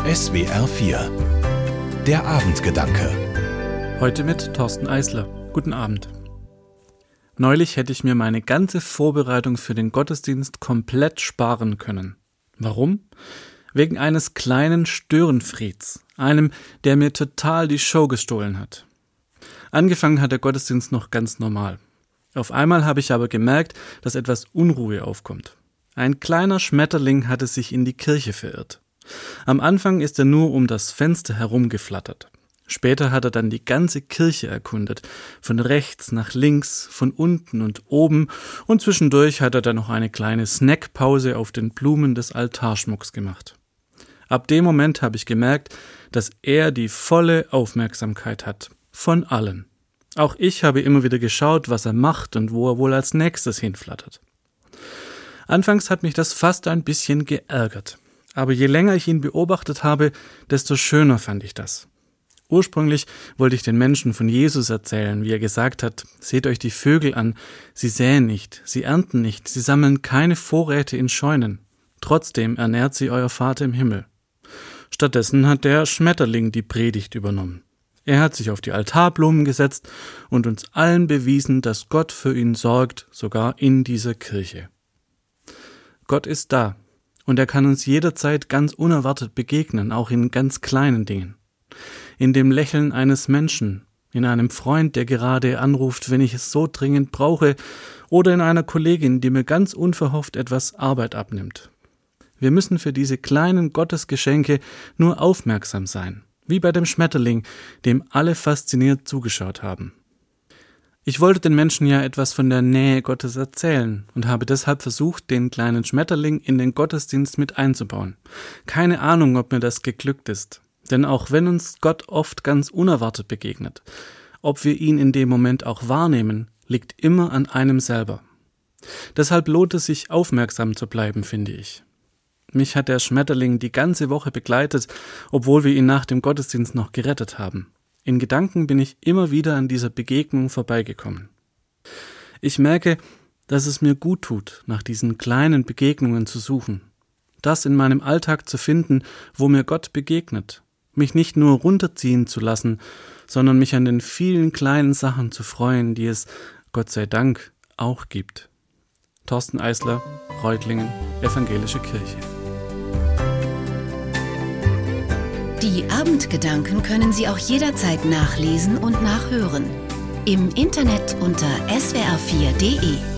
SWR 4 Der Abendgedanke. Heute mit Thorsten Eisler. Guten Abend. Neulich hätte ich mir meine ganze Vorbereitung für den Gottesdienst komplett sparen können. Warum? Wegen eines kleinen Störenfrieds, einem, der mir total die Show gestohlen hat. Angefangen hat der Gottesdienst noch ganz normal. Auf einmal habe ich aber gemerkt, dass etwas Unruhe aufkommt. Ein kleiner Schmetterling hatte sich in die Kirche verirrt. Am Anfang ist er nur um das Fenster herumgeflattert. Später hat er dann die ganze Kirche erkundet, von rechts nach links, von unten und oben, und zwischendurch hat er dann noch eine kleine Snackpause auf den Blumen des Altarschmucks gemacht. Ab dem Moment habe ich gemerkt, dass er die volle Aufmerksamkeit hat, von allen. Auch ich habe immer wieder geschaut, was er macht und wo er wohl als nächstes hinflattert. Anfangs hat mich das fast ein bisschen geärgert. Aber je länger ich ihn beobachtet habe, desto schöner fand ich das. Ursprünglich wollte ich den Menschen von Jesus erzählen, wie er gesagt hat: Seht euch die Vögel an, sie säen nicht, sie ernten nicht, sie sammeln keine Vorräte in Scheunen. Trotzdem ernährt sie euer Vater im Himmel. Stattdessen hat der Schmetterling die Predigt übernommen. Er hat sich auf die Altarblumen gesetzt und uns allen bewiesen, dass Gott für ihn sorgt, sogar in dieser Kirche. Gott ist da. Und er kann uns jederzeit ganz unerwartet begegnen, auch in ganz kleinen Dingen. In dem Lächeln eines Menschen, in einem Freund, der gerade anruft, wenn ich es so dringend brauche, oder in einer Kollegin, die mir ganz unverhofft etwas Arbeit abnimmt. Wir müssen für diese kleinen Gottesgeschenke nur aufmerksam sein, wie bei dem Schmetterling, dem alle fasziniert zugeschaut haben. Ich wollte den Menschen ja etwas von der Nähe Gottes erzählen und habe deshalb versucht, den kleinen Schmetterling in den Gottesdienst mit einzubauen. Keine Ahnung, ob mir das geglückt ist. Denn auch wenn uns Gott oft ganz unerwartet begegnet, ob wir ihn in dem Moment auch wahrnehmen, liegt immer an einem selber. Deshalb lohnt es sich, aufmerksam zu bleiben, finde ich. Mich hat der Schmetterling die ganze Woche begleitet, obwohl wir ihn nach dem Gottesdienst noch gerettet haben. In Gedanken bin ich immer wieder an dieser Begegnung vorbeigekommen. Ich merke, dass es mir gut tut, nach diesen kleinen Begegnungen zu suchen. Das in meinem Alltag zu finden, wo mir Gott begegnet. Mich nicht nur runterziehen zu lassen, sondern mich an den vielen kleinen Sachen zu freuen, die es, Gott sei Dank, auch gibt. Thorsten Eisler, Reutlingen, Evangelische Kirche. Die Abendgedanken können Sie auch jederzeit nachlesen und nachhören. Im Internet unter swr4.de.